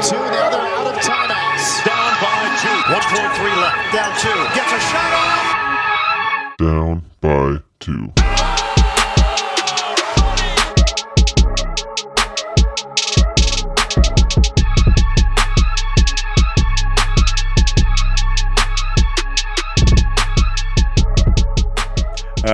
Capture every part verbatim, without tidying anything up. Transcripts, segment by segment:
two. Now they're out of timeouts. Down by two. one forty-three left. Down two. Gets a shot off. Down by two. Uh,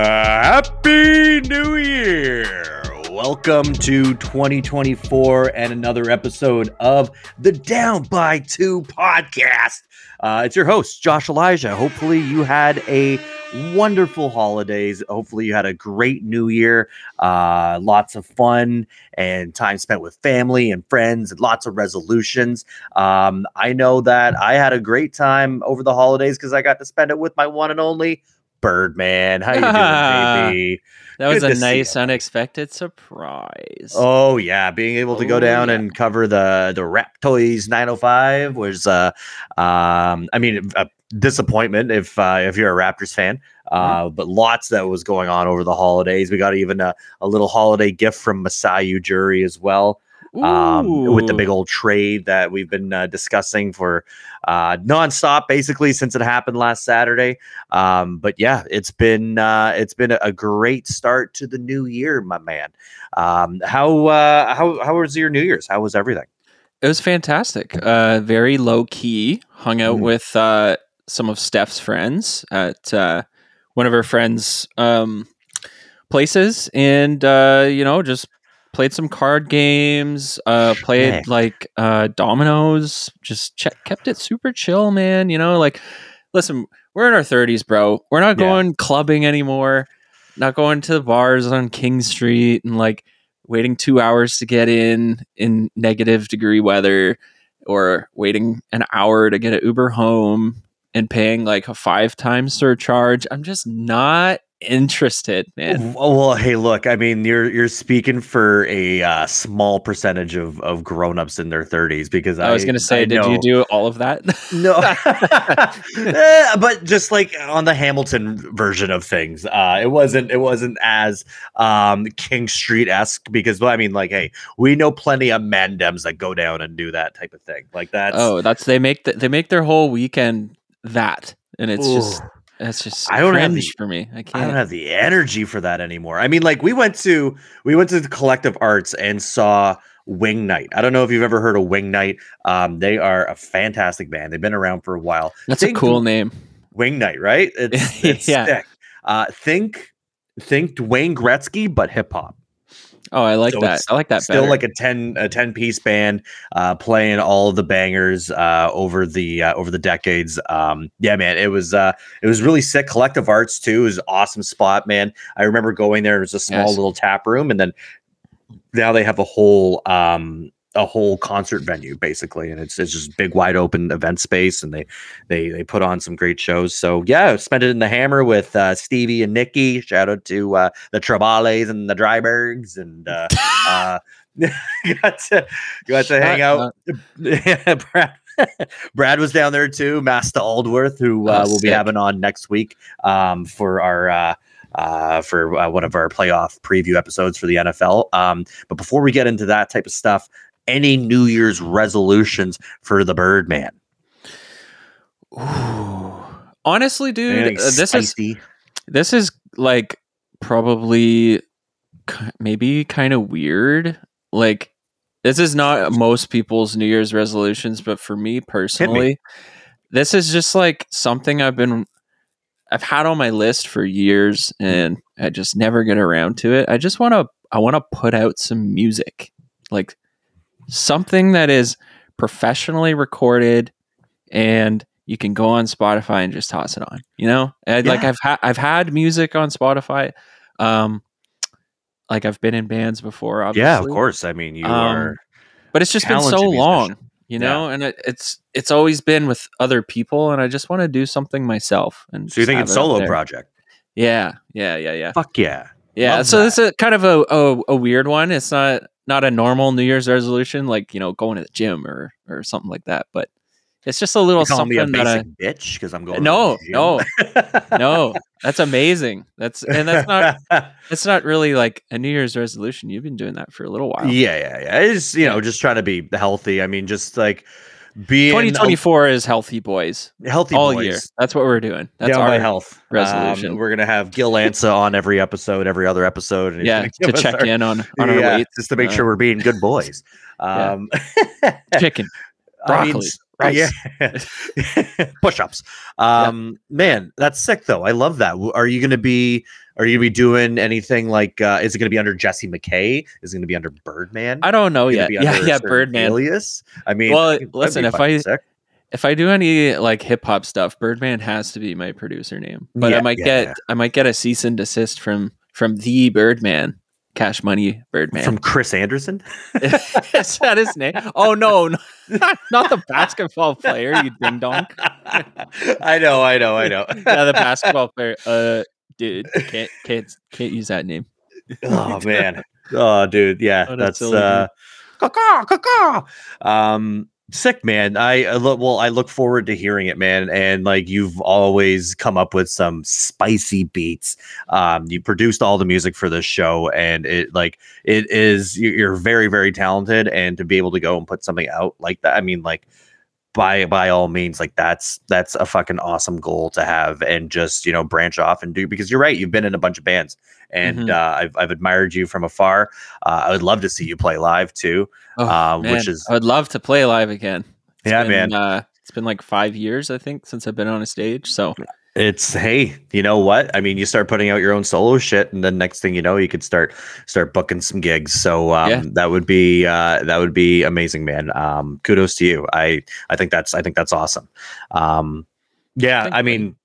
Happy New Year! Welcome to twenty twenty-four and another episode of the Down by Two podcast. Uh, it's your host, Josh Elijah. Hopefully you had a wonderful holidays. Hopefully you had a great new year. Uh, lots of fun and time spent with family and friends and lots of resolutions. Um, I know that I had a great time over the holidays because I got to spend it with my one and only Birdman. How you doing, baby? That was Good a to nice, see ya. unexpected surprise. Oh yeah, being able to go Oh, down yeah. and cover the the Rap Toys nine oh five was, uh, um, I mean, a disappointment if uh, if you're a Raptors fan. Uh, but lots that was going on over the holidays. We got even a, a little holiday gift from Masai Ujiri as well. Um, with the Ooh. big old trade that we've been uh, discussing for uh, nonstop, basically since it happened last Saturday. Um, but yeah, it's been uh, it's been a, a great start to the new year, my man. Um, how uh, how how was your New Year's? How was everything? It was fantastic. Uh, very low key. Hung out Mhm. with uh, some of Steph's friends at uh, one of her friends' um, places, and uh, you know, just played some card games. Uh, played Heck. like uh, dominoes. Just che- kept it super chill, man. You know, like listen, we're in our thirties, bro. We're not Yeah. going clubbing anymore. Not going to the bars on King Street and like waiting two hours to get in in negative degree weather, or waiting an hour to get an Uber home and paying like a five times surcharge. I'm just not interested, man. Well, well, hey, look, I mean, you're you're speaking for a uh, small percentage of, of grown-ups in their thirties because I, I was gonna say, I did know- you do all of that? No, Eh, but just like on the Hamilton version of things, uh, it wasn't it wasn't as um, King Street esque because well, I mean, like, hey, we know plenty of mandems that go down and do that type of thing. Like that's Oh, that's they make the, they make their whole weekend that, and it's just Ooh. it's just I don't have cringe the- for me. I I can't. don't have the energy for that anymore. I mean, like we went to we went to the Collective Arts and saw Wing Night. I don't know if you've ever heard of Wing Night. Um, they are a fantastic band. They've been around for a while. That's a Think cool name. Wing Night, right? It's, it's Yeah. sick. Uh, think think Dwayne Gretzky, but hip hop. Oh, I like So that. it's I like that Still better. like a ten a ten piece band, uh, playing all of the bangers uh, over the uh, over the decades. Um, yeah, man, it was uh, it was really sick. Collective Arts too is an awesome spot, man. I remember going there. It was a small Yes. little tap room, and then now they have a whole um, a whole concert venue basically, and it's it's just big wide open event space, and they they they put on some great shows. So yeah, I spent it in the Hammer with uh, Stevie and Nikki. Shout out to uh, the Trebales and the Drybergs, and uh, uh, got to got to hang Shut out. Yeah, Brad. Brad was down there too. Master Aldworth, who uh, Oh, we'll be sick. having on next week um, for our uh, uh, for uh, one of our playoff preview episodes for the N F L. Um, but before we get into that type of stuff, any New Year's resolutions for the Birdman? Ooh. Honestly, dude, Anything uh, this is spicy? this is like probably ki- maybe kind of weird. Like this is not most people's New Year's resolutions, but for me personally, this is just like something I've been I've had on my list for years and I just never get around to it. I just want to I want to put out some music. Like something that is professionally recorded and you can go on Spotify and just toss it on, you know? And like Yeah. I've had I've had music on Spotify. Um like I've been in bands before, obviously. Yeah, of course. I mean, you Um, are. But it's just been so talented long, musician. you know, and it, it's it's always been with other people, and I just want to do something myself. And So you just think have it's it up solo there. project? Yeah, yeah, yeah, yeah, Fuck yeah. yeah. Love So that. this is kind of a, a a weird one. It's not not a normal New Year's resolution, like you know, going to the gym or or something like that. But It's just a little You call me a something that I basic bitch because I'm going. no, to the no, gym? no. That's amazing. That's and that's not that's not really like a New Year's resolution. You've been doing that for a little while. Yeah, yeah, yeah. It's you Yeah. know just trying to be healthy. I mean, just like being twenty twenty-four is healthy boys a, healthy all boys. year. That's what we're doing. That's Down our by health resolution. Um, we're gonna have Gil Ansa on every episode, every other episode, and he's yeah, gonna to give us check our- in on on our yeah, weight. just to make Uh, sure we're being good boys. yeah. Um, Chicken, I mean, broccoli, s- rice. yeah, push-ups. Um, man, that's sick though. I love that. W- Are you gonna be? Are you gonna be doing anything like? Uh, is it gonna be under Jesse McKay? Is it gonna be under Birdman? I don't know Is it gonna yet. be Yeah, under a yeah, certain Birdman. alias. I mean, Well, that'd be listen, if fucking I- sick. If I do any like hip hop stuff, Birdman has to be my producer name. But Yeah, I might yeah, get yeah. I might get a cease and desist from from the Birdman, Cash Money Birdman. From Chris Anderson. Is that his name? Oh no, no not the basketball player, you ding dong. I know, I know, I know. Yeah, the basketball player. Uh, dude, can't can't can't use that name. Oh man. Oh dude, yeah, What a that's silly uh caw-caw, caw-caw. Um sick, man. I, I look well, I look forward to hearing it, man. And like you've always come up with some spicy beats. Um you produced all the music for this show, and it like it is you- you're very, very talented, and to be able to go and put something out like that, I mean, like by by all means, like that's that's a fucking awesome goal to have, and just you know branch off and do, because you're right, you've been in a bunch of bands, and Mhm. uh, I've I've admired you from afar. Uh, I would love to see you play live too. Oh, Um, man, which is- I would love to play live again. It's Yeah, been, man. Uh, it's been like five years, I think, since I've been on a stage. So It's hey, you know what? I mean, you start putting out your own solo shit, and then next thing you know, you could start start booking some gigs. So um, Yeah. that would be uh, that would be amazing, man. Um, kudos to you. I I think that's I think that's awesome. Um, yeah, Thank I you, buddy. mean,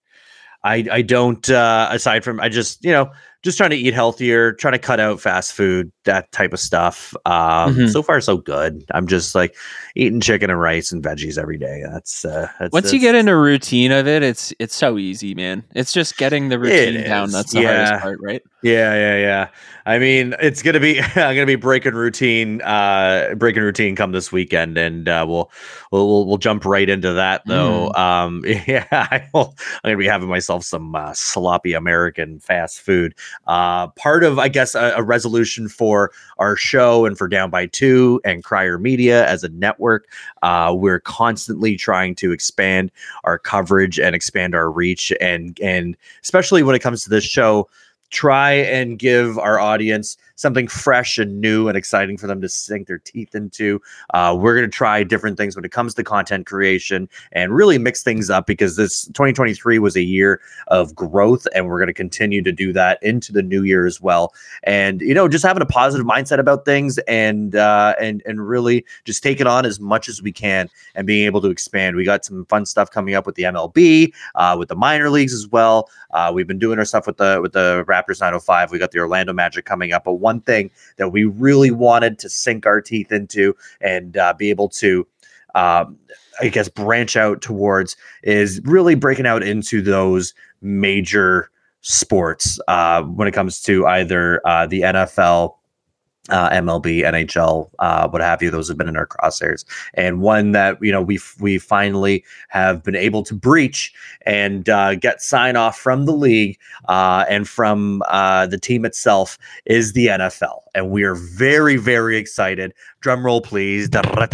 I I don't uh, aside from I just you know just trying to eat healthier, trying to cut out fast food, that type of stuff. Um, Mhm. So far, so good. I'm just like eating chicken and rice and veggies every day. That's uh, that's, once you that's- get into a routine of it, it's it's so easy, man. It's just getting the routine down. is, That's the yeah. hardest part, right? Yeah, yeah, yeah. I mean, it's gonna be I'm gonna be breaking routine, uh, breaking routine come this weekend, and uh, we'll, we'll we'll we'll jump right into that though. Um, yeah, I will, I'm gonna be having myself some uh, sloppy American fast food. Uh, part of I guess a, a resolution for our show and for Down by Two and Crier Media as a network. Uh, we're constantly trying to expand our coverage and expand our reach, and and especially when it comes to this show, try and give our audience something fresh and new and exciting for them to sink their teeth into. Uh, we're going to try different things when it comes to content creation and really mix things up, because this twenty twenty-three was a year of growth, and we're going to continue to do that into the new year as well. And, you know, just having a positive mindset about things, and, uh, and, and really just take it on as much as we can and being able to expand. We got some fun stuff coming up with the M L B, uh, with the minor leagues as well. Uh, we've been doing our stuff with the, with the Raptors nine oh five. We got the Orlando Magic coming up. But one thing that we really wanted to sink our teeth into and uh, be able to, um, I guess, branch out towards is really breaking out into those major sports uh, when it comes to either uh, the N F L, uh, M L B, N H L, uh, what have you. Those have been in our crosshairs, and one that you know we we finally have been able to breach and uh, get sign off from the league uh, and from uh, the team itself is the N F L, and we are very very excited. Drum roll, please.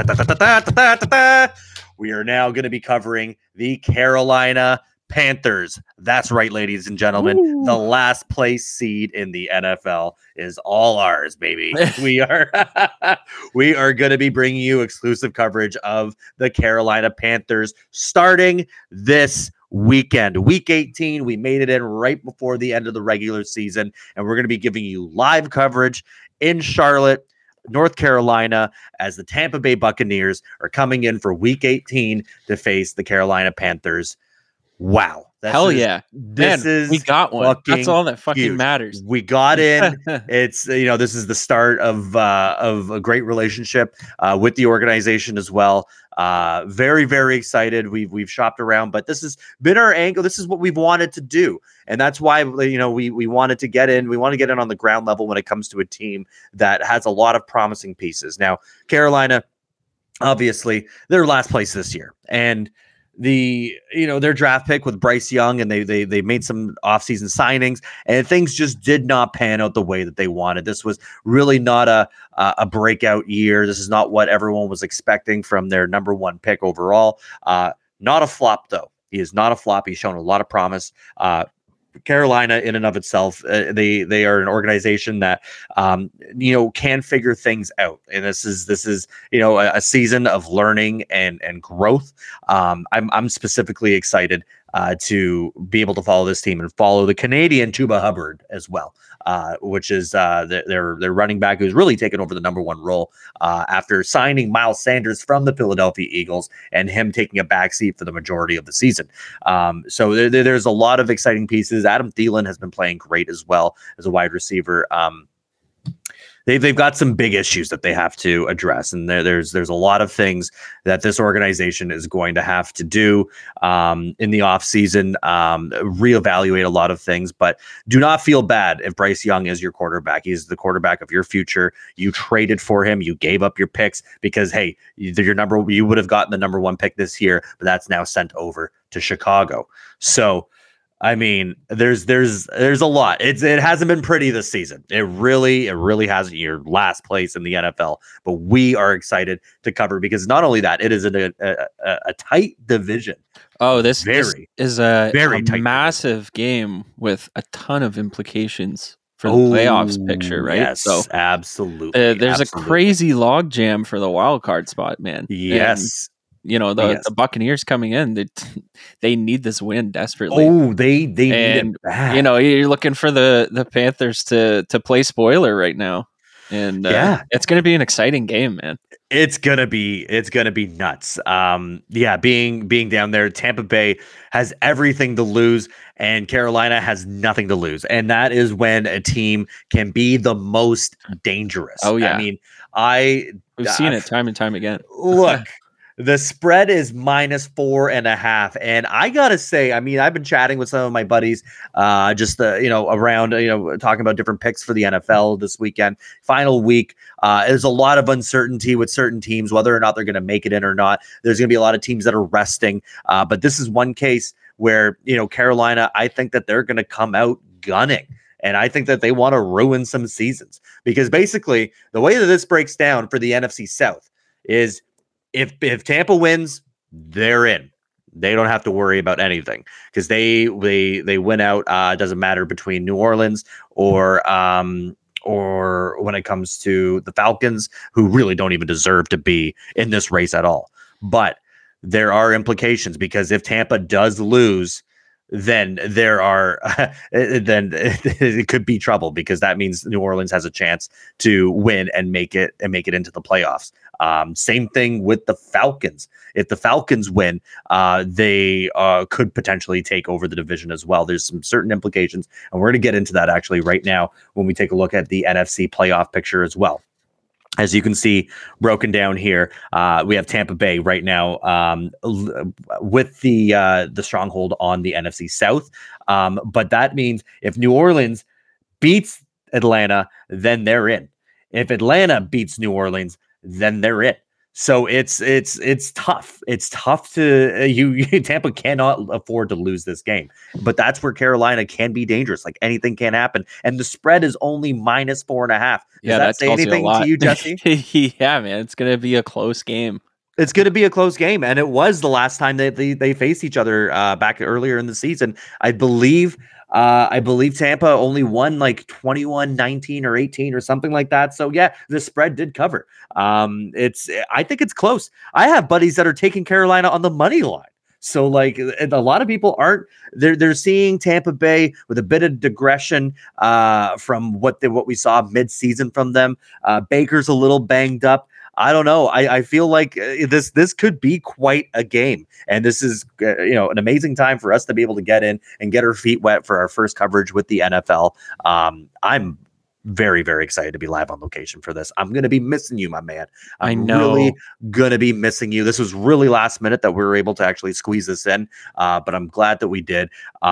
We are now going to be covering the Carolina Panthers. That's right, ladies and gentlemen. Ooh. The last place seed in the N F L is all ours, baby. we are we are going to be bringing you exclusive coverage of the Carolina Panthers starting this weekend. Week eighteen, we made it in right before the end of the regular season, and we're going to be giving you live coverage in Charlotte, North Carolina, as the Tampa Bay Buccaneers are coming in for week eighteen to face the Carolina Panthers. Wow. This Hell is- yeah. This Man, is we got one. That's fucking all that fucking huge. matters. We got in. It's, you know, this is the start of uh, of a great relationship uh, with the organization as well. Uh, very, very excited. We've we've shopped around, but this has been our angle. This is what we've wanted to do, and that's why you know we we wanted to get in. We want to get in on the ground level when it comes to a team that has a lot of promising pieces. Now, Carolina, obviously they're last place this year, and the you know their draft pick with Bryce Young, and they they they made some offseason signings, and things just did not pan out the way that they wanted. This was really not a uh, a breakout year. This is not what everyone was expecting from their number one pick overall. Uh, not a flop though. He is not a flop. He's shown a lot of promise. Uh, Carolina, in and of itself, uh, they they are an organization that um, you know can figure things out, and this is this is you know a, a season of learning and and growth. Um, I'm I'm specifically excited uh, to be able to follow this team and follow the Canadian Chuba Hubbard as well, uh, which is uh, their their running back who's really taken over the number one role uh, after signing Miles Sanders from the Philadelphia Eagles and him taking a backseat for the majority of the season. Um, so there, there's a lot of exciting pieces. Adam Thielen has been playing great as well as a wide receiver. Um, They've, they've got some big issues that they have to address. And there, there's there's a lot of things that this organization is going to have to do um, in the offseason, um, reevaluate a lot of things. But do not feel bad if Bryce Young is your quarterback. He's the quarterback of your future. You traded for him. You gave up your picks because, hey, your number you would have gotten the number one pick this year, but that's now sent over to Chicago. So, I mean, there's there's there's a lot. It's it hasn't been pretty this season. It really it really hasn't. You're last place in the N F L, but we are excited to cover because not only that, it is a a, a, a tight division. Oh, this, very, this is a, very a tight massive division. Game with a ton of implications for the oh, playoffs picture, right? Yes, so absolutely. Uh, there's absolutely. a crazy log jam for the wild card spot, man. Yes. And, you know, the, yes. the Buccaneers coming in, they, they need this win desperately. Oh, they they and, need it bad. You know, you're looking for the, the Panthers to to play spoiler right now. And uh, yeah, it's going to be an exciting game, man. It's gonna be it's gonna be nuts. Um, yeah, being being down there, Tampa Bay has everything to lose, and Carolina has nothing to lose, and that is when a team can be the most dangerous. Oh yeah, I mean, I we've uh, seen it time and time again. Look. The spread is minus four and a half. And I got to say, I mean, I've been chatting with some of my buddies, uh, just, uh, you know, around, you know, talking about different picks for the N F L this weekend. Final week, uh, there's a lot of uncertainty with certain teams, whether or not they're going to make it in or not. There's going to be a lot of teams that are resting. Uh, but this is one case where, you know, Carolina, I think that they're going to come out gunning. And I think that they want to ruin some seasons because basically the way that this breaks down for the N F C South is, If if Tampa wins, they're in. They don't have to worry about anything because they they they win out. Uh, doesn't matter between New Orleans or um or when it comes to the Falcons, who really don't even deserve to be in this race at all. But there are implications because if Tampa does lose, then there are then it could be trouble because that means New Orleans has a chance to win and make it and make it into the playoffs. Um, same thing with the Falcons. If the Falcons win, uh, they uh, could potentially take over the division as well. There's some certain implications, and we're going to get into that actually right now when we take a look at the N F C playoff picture as well. As you can see, broken down here, uh, we have Tampa Bay right now um, l- with the uh, the stronghold on the N F C South. Um, but that means if New Orleans beats Atlanta, then they're in. If Atlanta beats New Orleans, then they're in. So it's it's it's tough. It's tough to uh, you, you. Tampa cannot afford to lose this game, but that's where Carolina can be dangerous. Like anything can happen, and the spread is only minus four and a half. Does yeah, that, that say anything you to you, Jesse? Yeah, man, it's gonna be a close game. It's going to be a close game, and it was the last time that they, they faced each other uh, back earlier in the season. I believe uh, I believe Tampa only won like twenty-one nineteen or eighteen or something like that. So yeah, the spread did cover. Um, it's I think it's close. I have buddies that are taking Carolina on the money line. So like a lot of people aren't they're they're seeing Tampa Bay with a bit of digression uh, from what they, what we saw mid-season from them. Uh, Baker's a little banged up. I don't know. I, I feel like uh, this this could be quite a game, and this is uh, you know an amazing time for us to be able to get in and get our feet wet for our first coverage with the N F L. Um, I'm very very excited to be live on location for this. I'm going to be missing you, my man. I'm I know. really going to be missing you. This was really last minute that we were able to actually squeeze this in, uh, but I'm glad that we did. Um,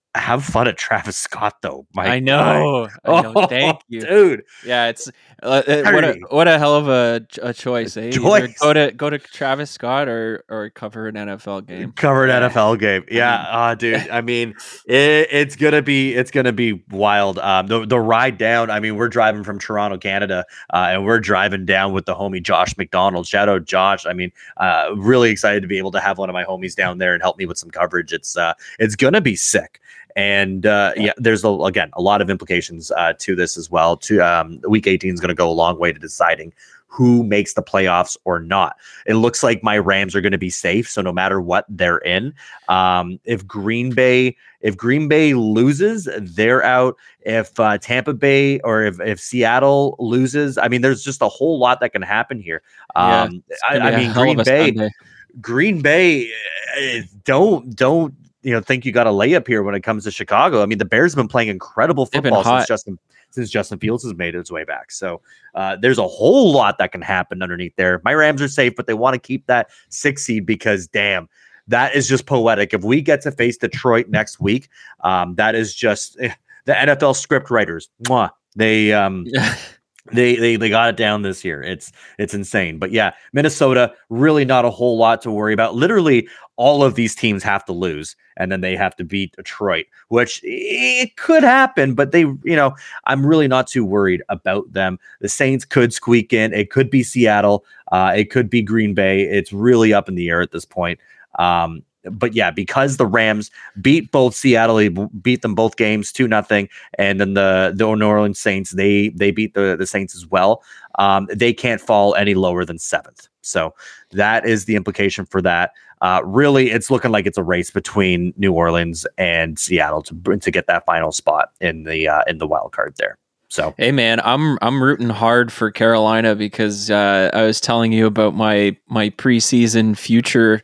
have fun at Travis Scott, though. My I know. I know. Oh, Thank you, dude. Yeah, it's uh, uh, what a what a hell of a, a choice, eh? Either Choice. go to go to Travis Scott or or cover an N F L game. Cover an Yeah. N F L game. Yeah, I mean- uh, dude. I mean, it, it's gonna be it's gonna be wild. Um, the the ride down. I mean, we're driving from Toronto, Canada, uh, and we're driving down with the homie Josh McDonald. Shout out Josh. I mean, uh, really excited to be able to have one of my homies down there and help me with some coverage. It's uh, it's gonna be sick. And uh, yeah, there's a, again a lot of implications uh, to this as well. To um, week eighteen is going to go a long way to deciding who makes the playoffs or not. It looks like my Rams are going to be safe, so no matter what, they're in. Um, if Green Bay, if Green Bay loses, they're out. If uh, Tampa Bay or if, if Seattle loses, I mean, there's just a whole lot that can happen here. Yeah, Um, it's I, gonna be I a mean, hell of Green a Bay. Sunday. Green Bay, uh, don't don't you know think you got a layup here when it comes to Chicago. I mean, the Bears have been playing incredible They've been football since hot. Justin since Justin Fields has made his way back. So uh, there's a whole lot that can happen underneath there. My Rams are safe, but they want to keep that six seed because damn, that is just poetic. If we get to face Detroit next week, um, that is just eh, the N F L script writers. Mwah, they um. They, they they got it down this year. It's it's insane. But yeah, Minnesota, really not a whole lot to worry about. Literally, all of these teams have to lose, and then they have to beat Detroit, which it could happen. But they, you know, I'm really not too worried about them. The Saints could squeak in. It could be Seattle. Uh, it could be Green Bay. It's really up in the air at this point. Um, But yeah, because the Rams beat both Seattle, they beat them both games two nothing, and then the the New Orleans Saints they they beat the the Saints as well. Um, they can't fall any lower than seventh. So that is the implication for that. Uh, really, it's looking like it's a race between New Orleans and Seattle to to get that final spot in the uh, in the wild card there. So Hey man, I'm I'm rooting hard for Carolina because uh, I was telling you about my my preseason future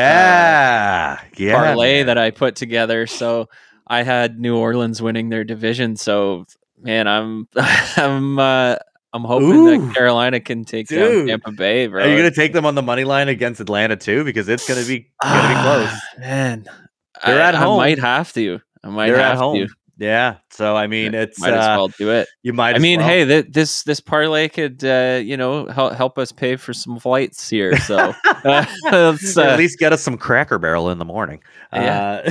yeah, yeah, parlay man. that I put together. So I had New Orleans winning their division. So man, I'm I'm uh, I'm hoping Ooh, that Carolina can take dude. down Tampa Bay, bro. Are you gonna take them on the money line against Atlanta too? Because it's gonna be gonna be close. Ah, man. They're I, at I home. might have to. I might They're have at home. to. Yeah. So I mean, it's might as uh, well do it. you might. I as mean, well. hey, th- this this parlay could uh, you know help help us pay for some flights here. So uh, let's Or uh, at least get us some Cracker Barrel in the morning. Yeah.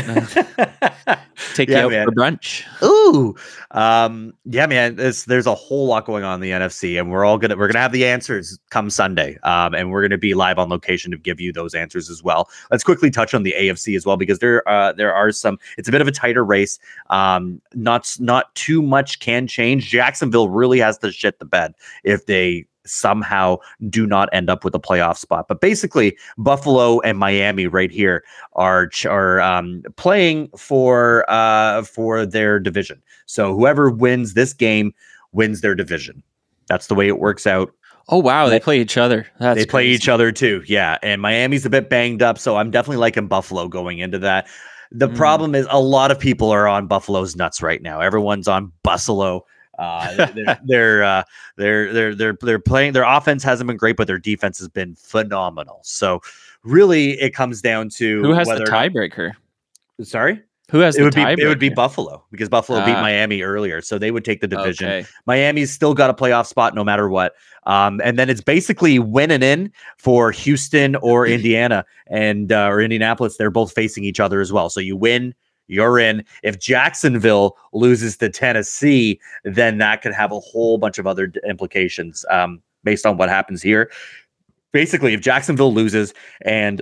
Uh, take yeah, you out man. for brunch. Ooh, um, yeah, man. There's there's a whole lot going on in the N F C, and we're all gonna we're gonna have the answers come Sunday, um, and we're gonna be live on location to give you those answers as well. Let's quickly touch on the A F C as well because there uh there are some. It's a bit of a tighter race. Um, not not too much can change. Jacksonville really has to shit the bed if they somehow do not end up with a playoff spot. But basically, Buffalo and Miami right here are are um, playing for uh, for their division. So whoever wins this game wins their division. That's the way it works out. Oh wow, they play each other. That's they play crazy. each other too. Yeah, and Miami's a bit banged up, so I'm definitely liking Buffalo going into that. The Mm. problem is a lot of people are on Buffalo's nuts right now. Everyone's on Buffalo. Uh, they're they're, uh, they're they're they're they're playing. Their offense hasn't been great, but their defense has been phenomenal. So really, it comes down to Who has whether the tiebreaker? Sorry, Who has it the would be tiebreaker? it would be Buffalo because Buffalo beat Ah. Miami earlier, so they would take the division. Okay. Miami's still got a playoff spot no matter what. Um, and then it's basically winning in for Houston or Indiana and uh, or Indianapolis. They're both facing each other as well. So you win, you're in. If Jacksonville loses to Tennessee, then that could have a whole bunch of other d- implications um, based on what happens here. Basically, if Jacksonville loses and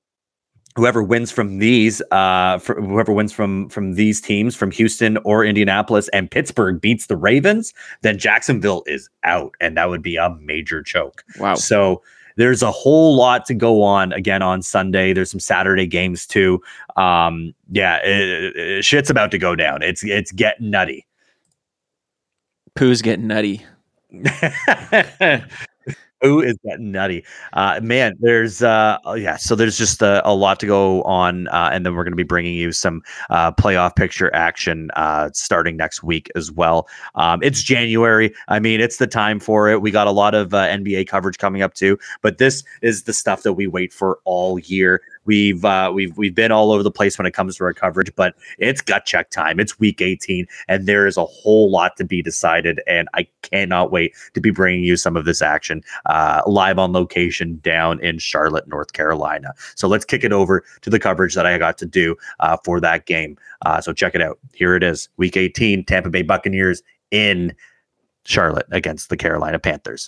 whoever wins from these, uh, for whoever wins from from these teams, from Houston or Indianapolis, and Pittsburgh beats the Ravens, then Jacksonville is out, and that would be a major choke. Wow. So there's a whole lot to go on again on Sunday. There's some Saturday games too. Um, yeah, it, it, shit's about to go down. It's it's getting nutty. Pooh's getting nutty. Who is getting nutty? Uh, man, there's uh, oh, yeah. So there's just a, a lot to go on, uh, and then we're going to be bringing you some uh, playoff picture action uh, starting next week as well. Um, it's January. I mean, it's the time for it. We got a lot of uh, N B A coverage coming up too, but this is the stuff that we wait for all year. We've uh, we've we've been all over the place when it comes to our coverage, but it's gut check time. It's week eighteen, and there is a whole lot to be decided. And I cannot wait to be bringing you some of this action uh, live on location down in Charlotte, North Carolina. So let's kick it over to the coverage that I got to do uh, for that game. Uh, so check it out. Here it is, week eighteen, Tampa Bay Buccaneers in Charlotte against the Carolina Panthers.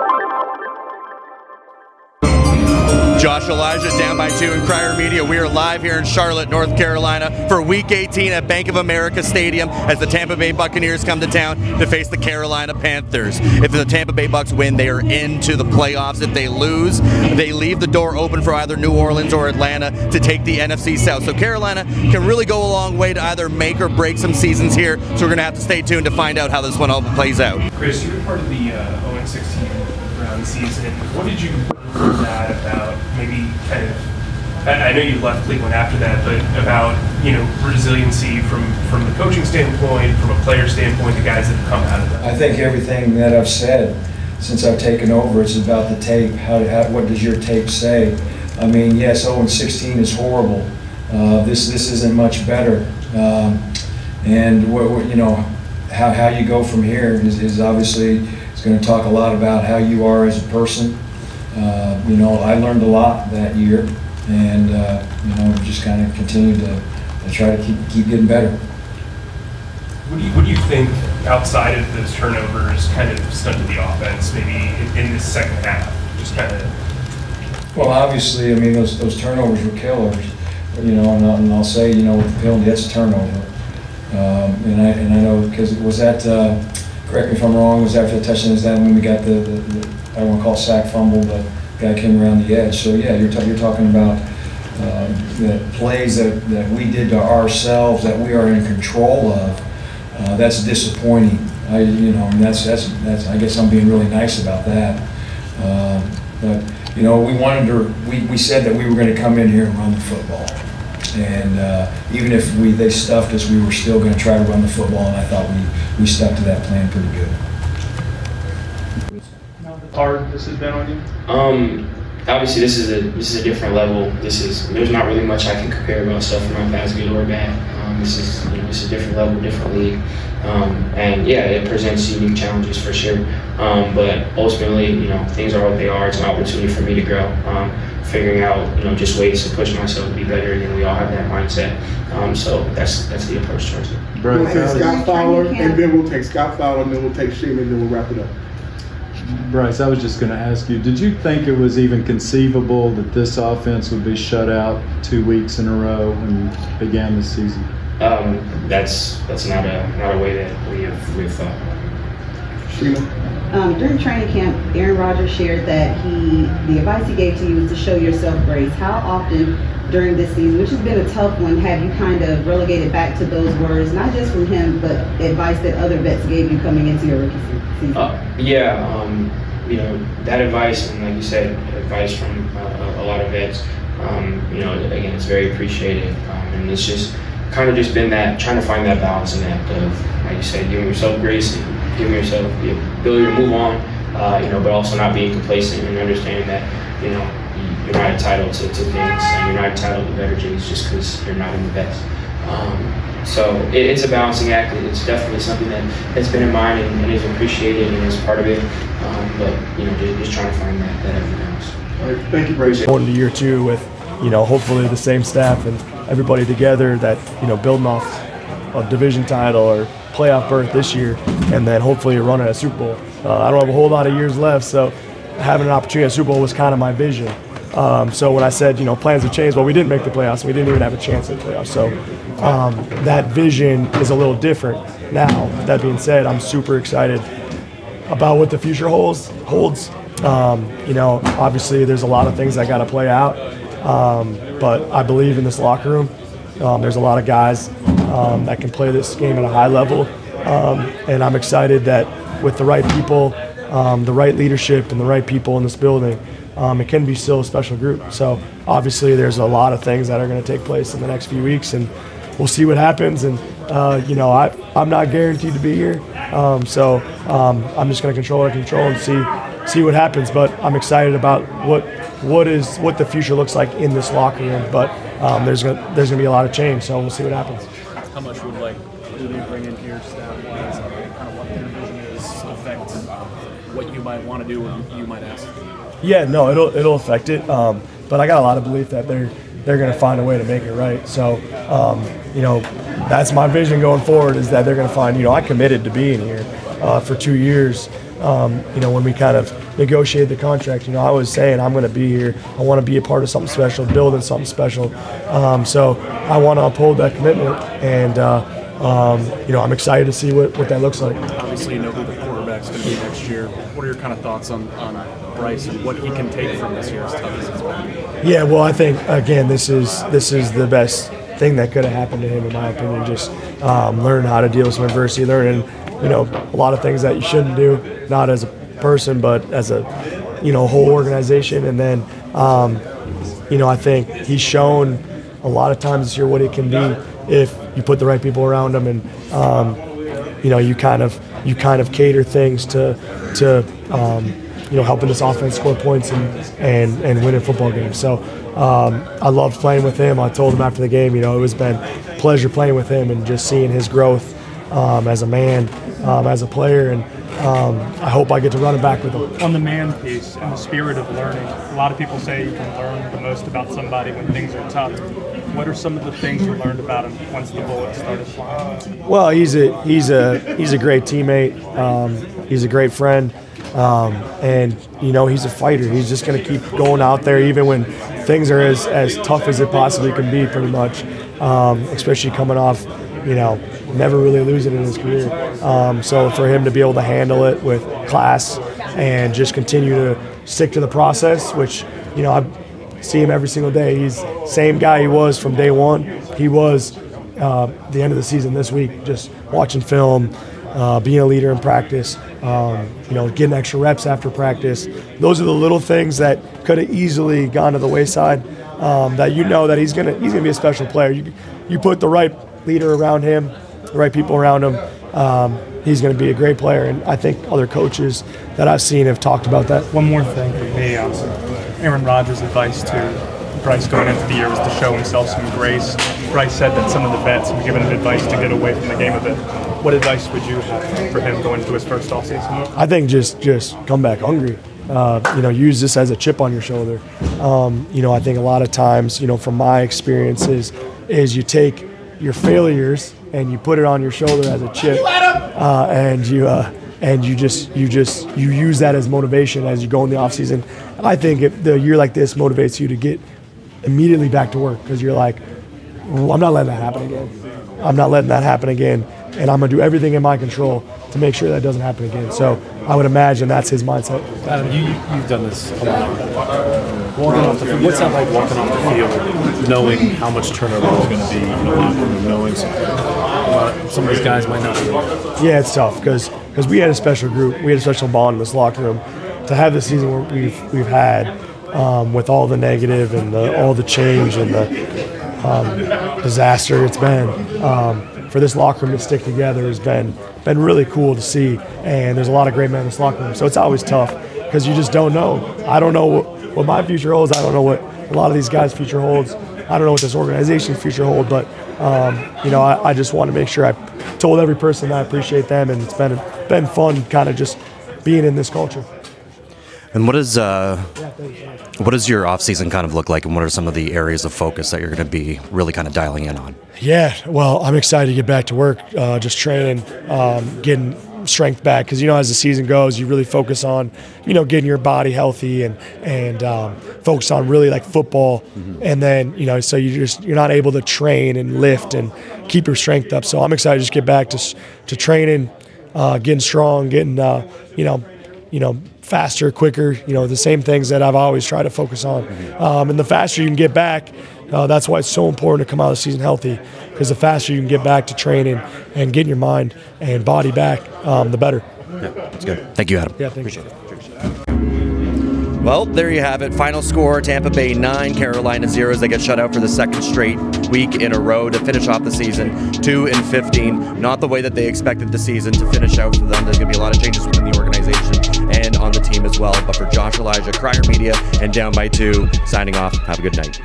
Josh Elijah down by two in Crier Media. We are live here in Charlotte, North Carolina for Week eighteen at Bank of America Stadium as the Tampa Bay Buccaneers come to town to face the Carolina Panthers. If the Tampa Bay Bucs win, they are into the playoffs. If they lose, they leave the door open for either New Orleans or Atlanta to take the N F C South. So Carolina can really go a long way to either make or break some seasons here. So we're going to have to stay tuned to find out how this one all plays out. Chris, you were part of the uh, oh and sixteen round season. What did you learn from that about maybe kind of, I, I know you left Cleveland after that, but about, you know, resiliency from, from the coaching standpoint, from a player standpoint, the guys that have come out of that? I think everything that I've said since I've taken over is about the tape. How, how what does your tape say? I mean, yes, oh and sixteen is horrible. Uh, this this isn't much better. Um, and what, what you know, how how you go from here is, is obviously it's going to talk a lot about how you are as a person. Uh, you know, I learned a lot that year, and uh, you know, just kind of continue to, to try to keep keep getting better. What do you what do you think outside of those turnovers kind of stunted the offense, maybe in, in this second half? Just kind of. Well, obviously, I mean, those those turnovers were killers. You know, and I'll, and I'll say, you know, with the penalty, that's a turnover. Um, and I and I know because it was that. Uh, correct me if I'm wrong. Was after the touchdown is that when we got the, the, the I don't want to call sack fumble, but guy came around the edge. So yeah, you're, t- you're talking about um, the plays that, that we did to ourselves that we are in control of. Uh, that's disappointing. I you know, and that's that's that's. I guess I'm being really nice about that. Um, but you know, we wanted to. We, we said that we were going to come in here and run the football, and uh, even if we they stuffed us, we were still going to try to run the football. And I thought we we stuck to that plan pretty good. Hard this has been on you? Um, obviously this is a this is a different level. This is there's not really much I can compare myself from my past, good or bad. Um, this is you know this is a different level, different league, um, and yeah, it presents unique challenges for sure. Um, but ultimately, you know, things are what they are. It's an opportunity for me to grow. Um, figuring out you know just ways to push myself to be better, and we all have that mindset. Um, so that's that's the approach towards it. We'll take Scott Fowler, and then we'll take Scott Fowler, and then we'll take Sheeman, and then we'll wrap it up. Bryce, I was just going to ask you, did you think it was even conceivable that this offense would be shut out two weeks in a row when you began the season? Um, that's that's not a not a way that we have we've thought. Um, during training camp, Aaron Rodgers shared that he the advice he gave to you was to show yourself grace. How often during this season, which has been a tough one, have you kind of relegated back to those words, not just from him, but advice that other vets gave you coming into your rookie season? Uh, yeah, um, you know, that advice, and like you said, advice from uh, a lot of vets, um, you know, again, it's very appreciated. Um, and it's just kind of just been that, trying to find that balancing act of, like you said, giving yourself grace and giving yourself the ability to move on, uh, you know, but also not being complacent and understanding that, you know, you're not entitled to, to things, and you're not entitled to better days just because you're not in the best. Um, so it, it's a balancing act. It's definitely something that has been in mind and, and is appreciated and is part of it. Um, but you know, just, just trying to find that that every balance. All right, thank you, Bryce. Going to year two with, you know, hopefully the same staff and everybody together that, you know, building off a division title or playoff berth this year, and then hopefully running a Super Bowl. Uh, I don't have a whole lot of years left, so having an opportunity at Super Bowl was kind of my vision. Um, so when I said, you know, plans have changed, well, we didn't make the playoffs. We didn't even have a chance at the playoffs. So um, that vision is a little different now. That being said, I'm super excited about what the future holds. holds. Um, you know, obviously there's a lot of things that got to play out, um, but I believe in this locker room. Um, there's a lot of guys um, that can play this game at a high level, um, and I'm excited that with the right people, um, the right leadership, and the right people in this building, Um, it can be still a special group. So obviously there's a lot of things that are going to take place in the next few weeks, and we'll see what happens. And, uh, you know, I, I'm not guaranteed to be here. Um, so um, I'm just going to control what I control and see see what happens. But I'm excited about what what is what the future looks like in this locker room. But um, there's gonna there's gonna be a lot of change, so we'll see what happens. How much would like who they bring in here staff-wise, and kind of what their vision is affect what you might want to do or you might ask? Yeah, no, it'll it'll affect it. Um, but I got a lot of belief that they're they're going to find a way to make it right. So, um, you know, that's my vision going forward, is that they're going to find, you know, I committed to being here uh, for two years. Um, you know, when we kind of negotiated the contract, you know, I was saying I'm going to be here. I want to be a part of something special, building something special. Um, so I want to uphold that commitment. And, uh, um, you know, I'm excited to see what, what that looks like. Obviously, you know who the quarterback's going to be next year. What are your kind of thoughts on, on Bryce and what he can take from this year as tough as it's been? Yeah, well, I think, again, this is this is the best thing that could have happened to him, in my opinion. Just um, learn how to deal with some adversity, learning, you know, a lot of things that you shouldn't do, not as a person, but as a, you know, whole organization. And then, um, you know, I think he's shown a lot of times this year what it can be if you put the right people around him, and um, you know, you kind of you kind of cater things to to um, you know, helping this offense score points and and, and winning football games. So um, I loved playing with him. I told him after the game, you know, it was been a pleasure playing with him and just seeing his growth um, as a man, um, as a player, and um, I hope I get to run it back with him. On the man piece and the spirit of learning, a lot of people say you can learn the most about somebody when things are tough. What are some of the things you learned about him once the bullets started flying? Well, he's a he's a he's a great teammate. Um, he's a great friend, um, and you know, he's a fighter. He's just going to keep going out there even when things are as, as tough as it possibly can be, pretty much. Um, especially coming off, you know, never really losing in his career. Um, so for him to be able to handle it with class and just continue to stick to the process, which, you know, I see him every single day. He's the same guy he was from day one. He was uh, the end of the season this week, just watching film, uh, being a leader in practice, um, you know, getting extra reps after practice. Those are the little things that could have easily gone to the wayside, um, that you know that he's gonna he's gonna be a special player. You you put the right leader around him, the right people around him, um, he's going to be a great player. And I think other coaches that I've seen have talked about that. One more thing for me, um, Aaron Rodgers' advice to Bryce going into the year was to show himself some grace. Bryce said that some of the vets were giving him advice to get away from the game a bit. What advice would you have for him going into his first offseason? I think just just come back hungry. Uh, you know, use this as a chip on your shoulder. Um, you know, I think a lot of times, you know, from my experiences, is you take your failures and you put it on your shoulder as a chip, uh, and you uh, and you just you just you use that as motivation as you go in the off season. I think if the year like this motivates you to get immediately back to work, because you're like, well, I'm not letting that happen again. I'm not letting that happen again, and I'm gonna do everything in my control to make sure that doesn't happen again. So I would imagine that's his mindset. Adam, you, you've done this a lot. Walking off the field, what's that like, walking off the field, knowing how much turnover there's going to be in the locker room, knowing some, uh, some of these guys might not be? Yeah, it's tough because because we had a special group, we had a special bond in this locker room. To have the season where we've we've had, um, with all the negative and the, all the change and the um, disaster it's been, um, for this locker room to stick together has been been really cool to see. And there's a lot of great men in this locker room, so it's always tough because you just don't know. I don't know what, what my future holds. I don't know what a lot of these guys' future holds. I don't know what this organization's future holds. But um, you know, I, I just want to make sure I told every person that I appreciate them, and it's been been fun, kind of just being in this culture. And what is uh, what does your offseason kind of look like, and what are some of the areas of focus that you're going to be really kind of dialing in on? Yeah, well, I'm excited to get back to work, uh, just training, um, getting strength back, because, you know, as the season goes, you really focus on, you know, getting your body healthy and and um, focus on really like football, mm-hmm. and then, you know, so you just you're not able to train and lift and keep your strength up. So I'm excited to just get back to to training, uh, getting strong, getting uh, you know, you know. faster, quicker, you know, the same things that I've always tried to focus on. Um, and the faster you can get back, uh, that's why it's so important to come out of the season healthy, because the faster you can get back to training and getting your mind and body back, um, the better. Yeah, that's good. Thank you, Adam. Yeah, thank Appreciate you. Well, there you have it. Final score, Tampa Bay nine, Carolina zero, as they get shut out for the second straight week in a row to finish off the season, two and fifteen. Not the way that they expected the season to finish out for them. There's going to be a lot of changes within the organization and on the team as well. well. But for Josh Elijah, Crier Media, and Down by Two, signing off. Have a good night.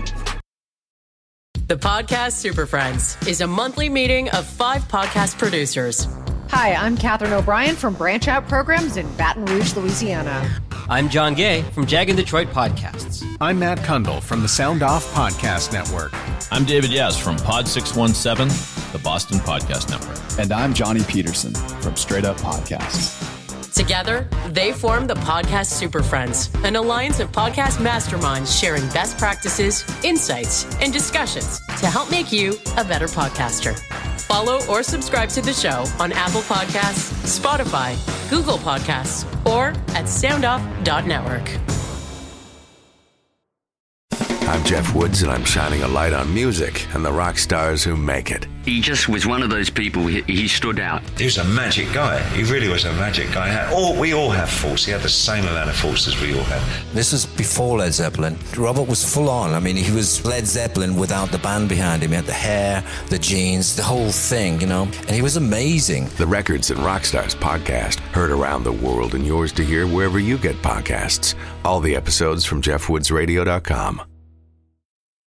The Podcast Super Friends is a monthly meeting of five podcast producers. Hi, I'm Katherine O'Brien from Branch Out Programs in Baton Rouge, Louisiana. I'm John Gay from Jag and Detroit Podcasts. I'm Matt Kundle from the Sound Off Podcast Network. I'm David Yaz from Pod six one seven, the Boston Podcast Network. And I'm Johnny Peterson from Straight Up Podcasts. Together, they form the Podcast Super Friends, an alliance of podcast masterminds sharing best practices, insights, and discussions to help make you a better podcaster. Follow or subscribe to the show on Apple Podcasts, Spotify, Google Podcasts, or at soundoff dot network. I'm Jeff Woods, and I'm shining a light on music and the rock stars who make it. He just was one of those people, he, he stood out. He was a magic guy. He really was a magic guy. All, we all have faults. He had the same amount of faults as we all have. This was before Led Zeppelin. Robert was full on. I mean, he was Led Zeppelin without the band behind him. He had the hair, the jeans, the whole thing, you know, and he was amazing. The Records and Rockstars podcast, heard around the world and yours to hear wherever you get podcasts. All the episodes from jeff woods radio dot com.